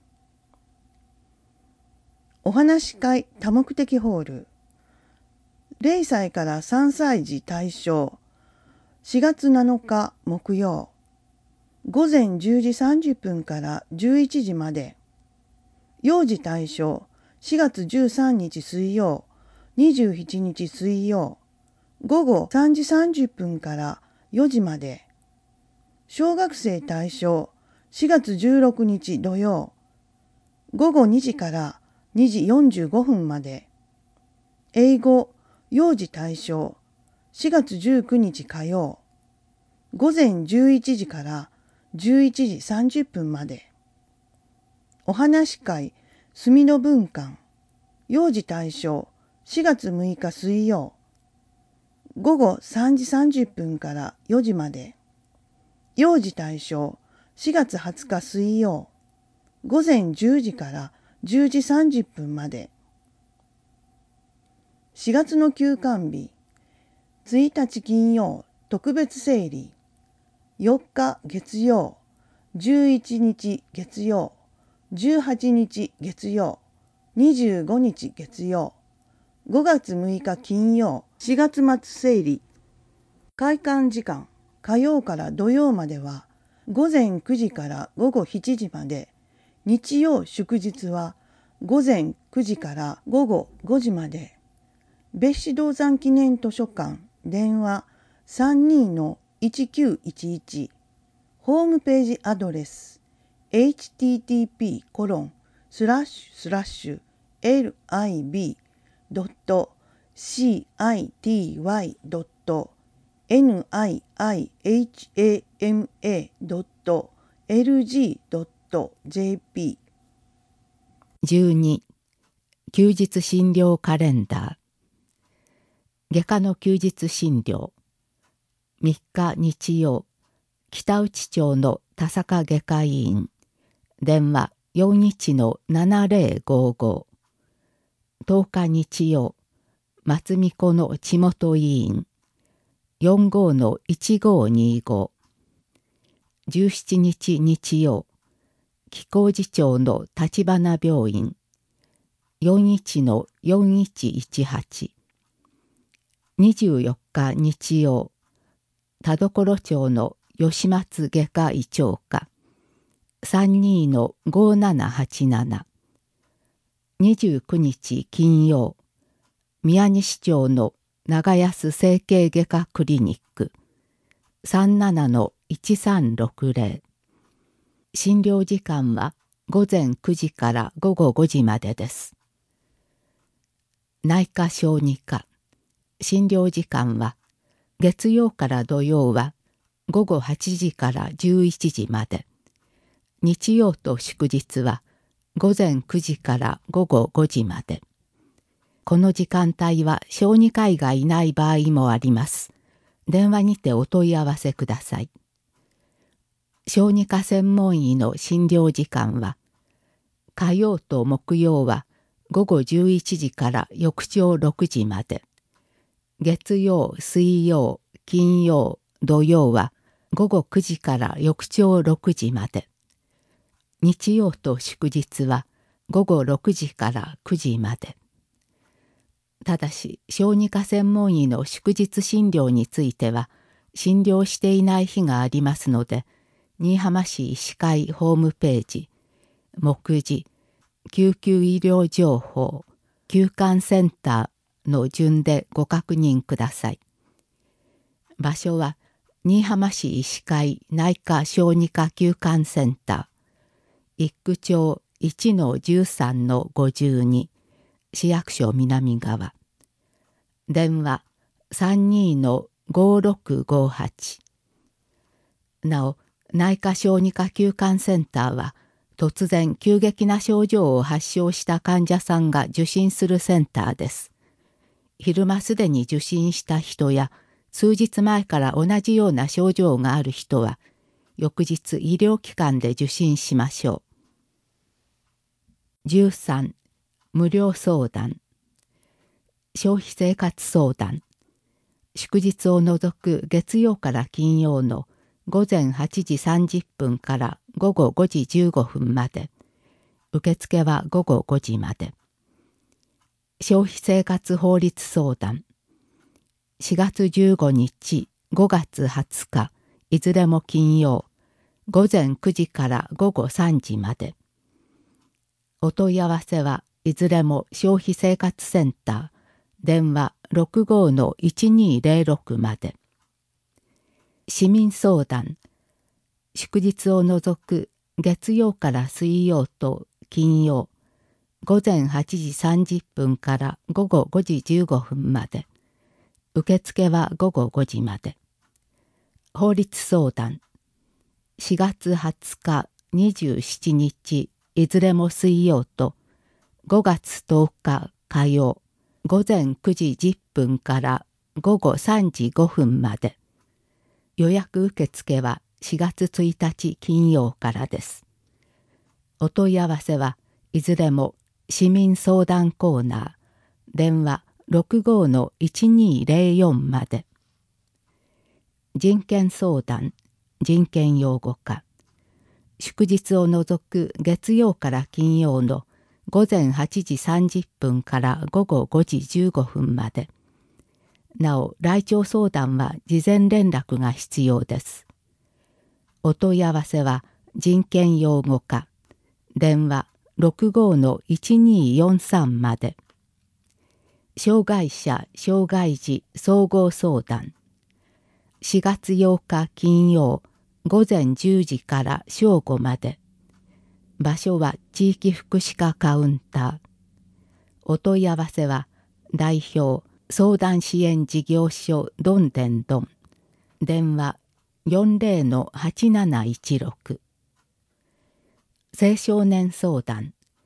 お話し会多目的ホール。れいさいからさんさい児対象。しがつなのか木曜。午前じゅうじさんじゅっぷんからじゅういちじまで。幼児対象。しがつじゅうさんにち水曜。にじゅうしちにち水曜。午後さんじさんじゅっぷんからよじまで。小学生対象。しがつじゅうろくにち土曜。午後にじからにじよんじゅうごふんまで。英語、幼児対象。しがつじゅうくにち火曜。午前じゅういちじからじゅういちじさんじゅっぷんまで。お話し会、墨の文館。幼児対象。しがつむいか水曜。午後さんじさんじゅっぷんからよじまで。幼児対象。しがつはつか水曜。午前じゅうじからじゅうじさんじゅっぷんまで。しがつの休館日。ついたち金曜、特別整理。よっか月曜。じゅういちにち月曜。じゅうはちにち月曜。にじゅうごにち月曜。ごがつむいか金曜。しがつ末整理。開館時間。火曜から土曜までは午前くじからごごしちじまで。日曜祝日は午前くじからごごごじまで。別紙銅山記念図書館電話 さんにーのいちきゅういちいち。ホームページアドレス エイチティーティーピーコロンスラッシュスラッシュエルアイビードットシーアイティーワイドットエヌアイアイエイチエーエムエードットエルジードットジェーピーじゅうに休日診療カレンダー。外科の休日診療。みっか日曜、北内町の田坂外科医院。電話よんいちのななぜろごご。とおか日曜、松見子の地元医院。よんごのいちごにご。じゅうしちにち日曜、貴公寺町の立花病院。よんいちのよんいちいちはち。にじゅうよっか日曜、田所町の吉松外科医長科。さんにのごななはちなな。にじゅうくにち金曜、宮西町の長安整形外科クリニック。さんななのいちさんろくぜろ。診療時間はごぜんくじからごごごじまでです。内科小児科。診療時間は月曜から土曜はごごはちじからじゅういちじまで。日曜と祝日はごぜんくじからごごごじまで。この時間帯は小児科医がいない場合もあります。電話にてお問い合わせください。小児科専門医の診療時間は火曜と木曜はごごじゅういちじから翌朝ろくじまで。月曜、水曜、金曜、土曜はごごくじから翌朝ろくじまで。日曜と祝日はごごろくじからくじまで。ただし、小児科専門医の祝日診療については、診療していない日がありますので、新居浜市医師会ホームページ、目次、救急医療情報、休館センターの順でご確認ください。場所は、新居浜市医師会内科小児科休館センター、一区町いちのじゅうさんのごじゅうに、市役所南側。電話さんにのごろくごはち。なお、内科小児科休館センターは、突然急激な症状を発症した患者さんが受診するセンターです。昼間すでに受診した人や、数日前から同じような症状がある人は、翌日医療機関で受診しましょう。じゅうさん、無料相談。消費生活相談。祝日を除く月曜から金曜のごぜんはちじさんじゅっぷんからごごごじじゅうごふんまで。受付はごごごじまで。消費生活法律相談。しがつじゅうごにち、ごがつはつか、いずれも金曜、ごぜんくじからごごさんじまで。お問い合わせはいずれも消費生活センター、電話ろくごのいちにぜろろくまで。市民相談。祝日を除く月曜から水曜と金曜、ごぜんはちじさんじゅっぷんからごごごじじゅうごふんまで。受付はごごごじまで。法律相談。しがつはつか、にじゅうしちにち、いずれも水曜と、ごがつとおか火曜、ごぜんくじじゅっぷんからごごさんじごふんまで。予約受付はしがつついたち金曜からです。お問い合わせはいずれも市民相談コーナー、電話ろくごのいちにぜろよんまで。人権相談、人権擁護課。祝日を除く月曜から金曜のごぜんはちじさんじゅっぷんからごごごじじゅうごふんまで。なお、来庁相談は事前連絡が必要です。お問い合わせは人権擁護課、電話ろくごのいちによんさんまで。障害者・障害児総合相談。しがつようか金曜、ごぜんじゅうじから正午まで。場所は地域福祉課カウンター。お問い合わせは代表相談支援事業所どんでんどん。電話よんぜろのはちなないちろく。青少年相談。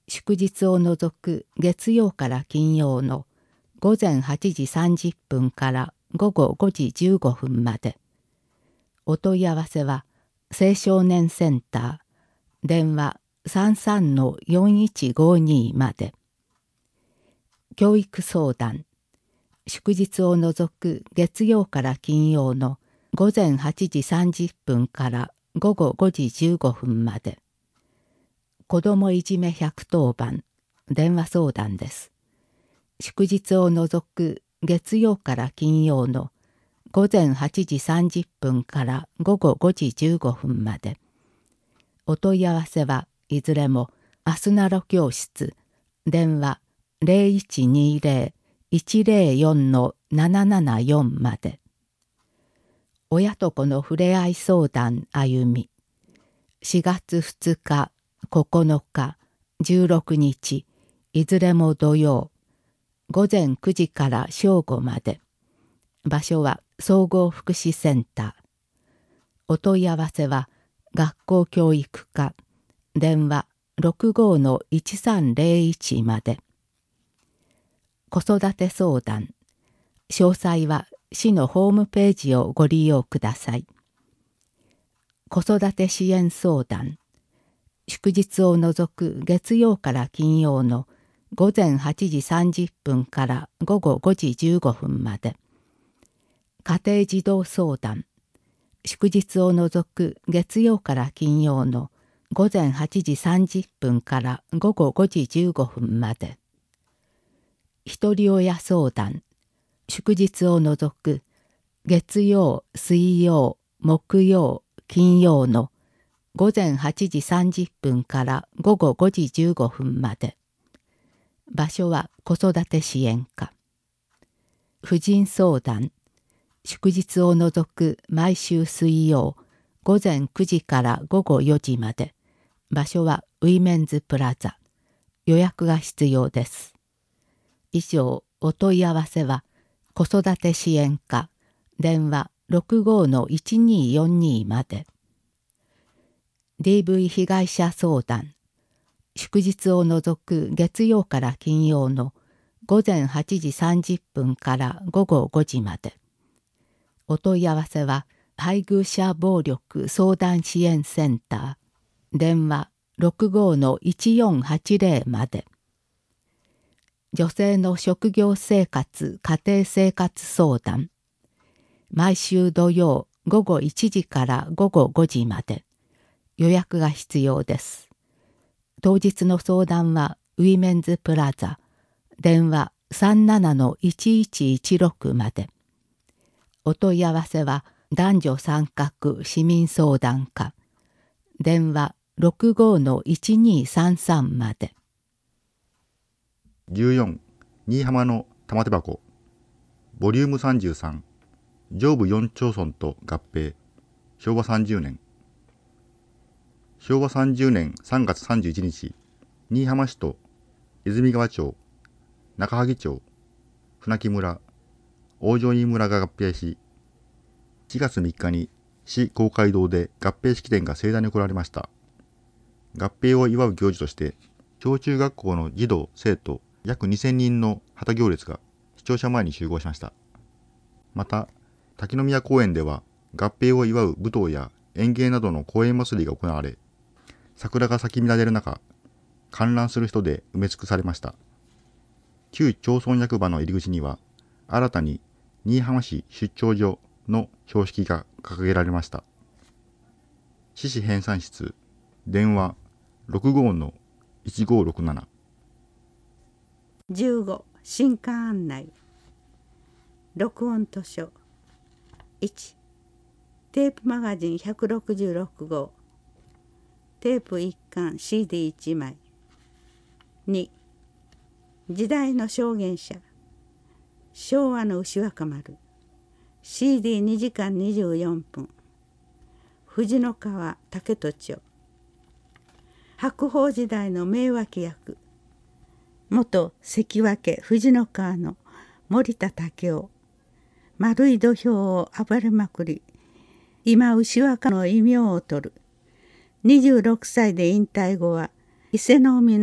祝日を除く月曜から金曜のごぜんはちじさんじゅっぷんからごごごじじゅうごふんまで。お問い合わせは青少年センター電話 さんさんのよんいちごに まで。教育相談祝日を除く月曜から金曜のごぜんはちじさんじゅっぷんからごごごじじゅうごふんまで。子どもいじめひゃくとおばん電話相談です。祝日を除く月曜から金曜のごぜんはちじさんじゅっぷんからごごごじじゅうごふんまで。お問い合わせはいずれもアスナロ教室電話 ゼロいちにゼロ いちゼロよんのななななよん まで。親と子のふれあい相談歩みしがつふつか、ここのか、じゅうろくにちいずれも土曜ごぜんくじから正午まで。場所は総合福祉センター。お問い合わせは学校教育課電話 ろくごのいちさんゼロいち まで。子育て相談詳細は市のホームページをご利用ください。子育て支援相談祝日を除く月曜から金曜のごぜんはちじさんじゅっぷんからごごごじじゅうごふんまで。家庭児童相談祝日を除く月曜から金曜のごぜんはちじさんじゅっぷんからごごごじじゅうごふんまで。ひとり親相談祝日を除く月曜、水曜、木曜、金曜のごぜんはちじさんじゅっぷんからごごごじじゅうごふんまで。場所は子育て支援課。婦人相談祝日を除く毎週水曜ごぜんくじからごごよじまで。場所はウィメンズプラザ。予約が必要です。以上、お問い合わせは子育て支援課電話 ろくごのいちによんに まで。ディーブイ 被害者相談祝日を除く月曜から金曜のごぜんはちじさんじゅっぷんからごごごじまで。お問い合わせは配偶者暴力相談支援センター電話 ろくごのいちよんはちゼロ まで。女性の職業生活家庭生活相談毎週土曜ごごいちじからごごごじまで。予約が必要です。当日の相談はウィメンズプラザ電話 さんななのいちいちいちろく まで。お問い合わせは男女参画市民相談課電話 ろくごのいちにさんさん まで。 じゅうよん新居浜の玉手箱ボリュームさんじゅうさん上部よん町村と合併しょうわさんじゅうねんしょうわさんじゅうねんさんがつさんじゅういちにち新居浜市と泉川町中萩町船木村大城井村が合併ししがつみっかに市公会堂で合併式典が盛大に行われました。合併を祝う行事として小中学校の児童生徒約にせんにんの旗行列が市庁舎前に集合しました。また滝宮公園では合併を祝う舞踏や演芸などの公演祭りが行われ、桜が咲き乱れる中観覧する人で埋め尽くされました。旧町村役場の入り口には新たに新居浜市出張所の標識が掲げられました。市市編纂室電話 ろくごのいちごろくなな。 じゅうご新刊案内録音図書いちテープマガジンひゃくろくじゅうろくごうテープいっかん シーディーいち 枚に時代の証言者昭和の牛若丸 シーディーに 時間にじゅうよんぷん藤の川竹戸町白鳳時代の名脇役元関脇藤の川の森田武雄丸い土俵を暴れまくり今牛若の異名を取るにじゅうろくさいで引退後は伊勢の海の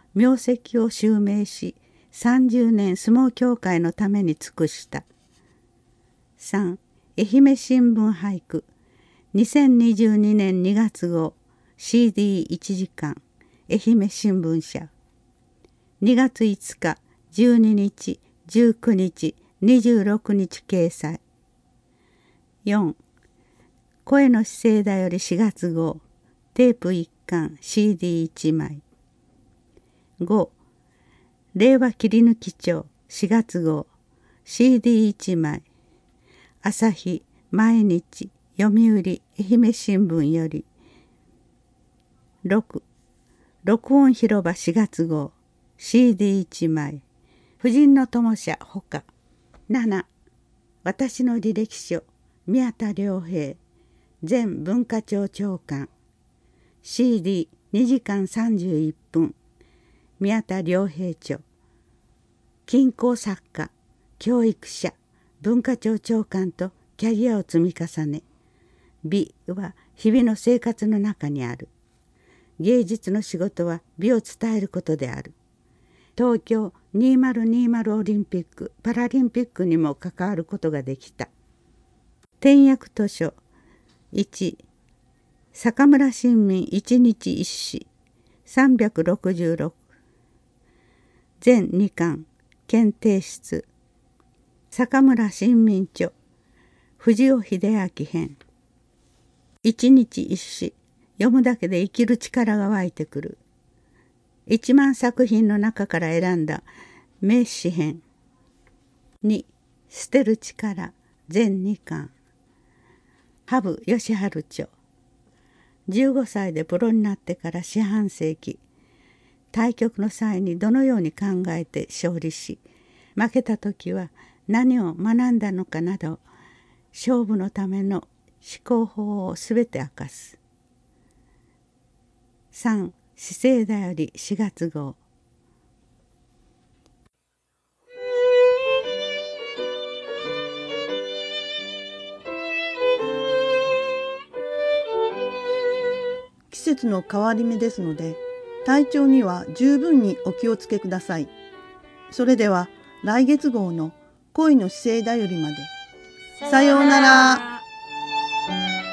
名跡を襲名し、さんじゅうねん相撲協会のために尽くした。さん. 愛媛新聞俳句にせんにじゅうにねんにがつごう シーディーいち 時間愛媛新聞社にがついつか、じゅうににち、じゅうくにち、にじゅうろくにち掲載。よん. 声の姿勢だよりしがつごうテープいっかん シーディーいち 枚。ご. 令和切り抜き帳しがつごう シーディーいち 枚。朝日、毎日、読売、愛媛新聞より。ろく. 録音広場しがつごう シーディーいち 枚。婦人の友社ほか。なな. 私の履歴書宮田良平前文化庁長官 シーディーに 時間さんじゅういっぷん宮田良平著。金工作家、教育者、文化庁長官とキャリアを積み重ね、美は日々の生活の中にある。芸術の仕事は美を伝えることである。東京にせんにじゅうオリンピック・パラリンピックにも関わることができた。点訳図書いち、坂村新民一日一詩さんびゃくろくじゅうろく全にかん検定室坂村新民著藤尾秀明編一日一詩読むだけで生きる力が湧いてくる。一万作品の中から選んだ名詩編に捨てる力全にかん羽生善治著。じゅうごさいでプロになってから四半世紀、対局の際にどのように考えて勝利し、負けた時は何を学んだのかなど、勝負のための思考法をすべて明かす。さん. 姿勢だよりしがつごう。 季節の変わり目ですので、体調には十分にお気をつけください。それでは来月号の恋の姿勢だよりまで。さようなら。